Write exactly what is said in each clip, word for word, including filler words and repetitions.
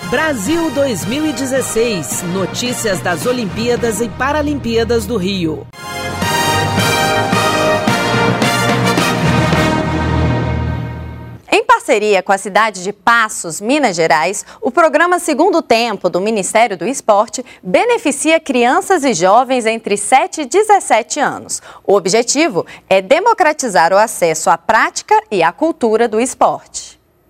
Brasil dois mil e dezesseis. Notícias das Olimpíadas e Paralimpíadas do Rio. Em parceria com a cidade de Passos, Minas Gerais, o programa Segundo Tempo do Ministério do Esporte beneficia crianças e jovens entre sete e dezessete anos. O objetivo é democratizar o acesso à prática e à cultura do esporte.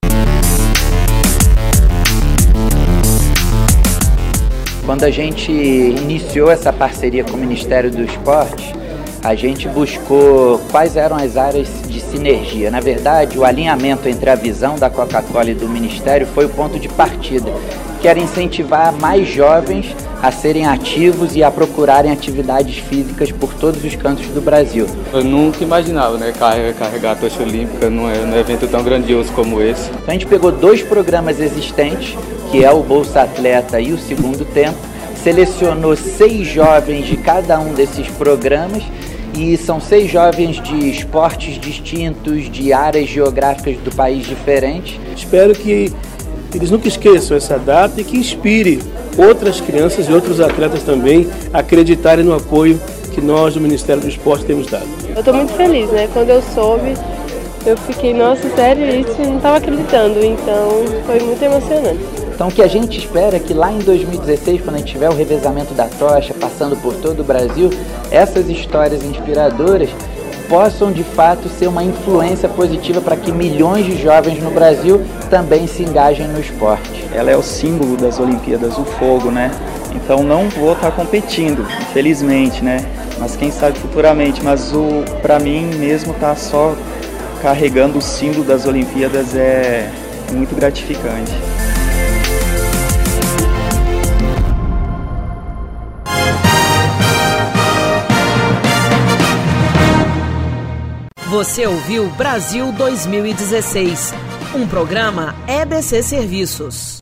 Quando a gente iniciou essa parceria com o Ministério do Esporte, a gente buscou quais eram as áreas de sinergia. Na verdade, o alinhamento entre a visão da Coca-Cola e do Ministério foi o ponto de partida, que era incentivar mais jovens a serem ativos e a procurarem atividades físicas por todos os cantos do Brasil. Eu nunca imaginava, né, carregar a tocha olímpica num, num evento tão grandioso como esse. Então a gente pegou dois programas existentes, que é o Bolsa Atleta e o Segundo Tempo, selecionou seis jovens de cada um desses programas, e são seis jovens de esportes distintos, de áreas geográficas do país diferentes. Espero que eles nunca esqueçam essa data e que inspire outras crianças e outros atletas também a acreditarem no apoio que nós do Ministério do Esporte temos dado. Eu estou muito feliz, né? Quando eu soube, eu fiquei, nossa, sério, isso eu não estava acreditando, então foi muito emocionante. Então o que a gente espera é que lá em dois mil e dezesseis, quando a gente tiver o revezamento da tocha, passando por todo o Brasil, essas histórias inspiradoras possam de fato ser uma influência positiva para que milhões de jovens no Brasil também se engajem no esporte. Ela é o símbolo das Olimpíadas, o fogo, né? Então não vou estar competindo, infelizmente, né? Mas quem sabe futuramente, mas o para mim mesmo tá só carregando o símbolo das Olimpíadas é muito gratificante. Você ouviu Brasil dois mil e dezesseis, um programa E B C Serviços.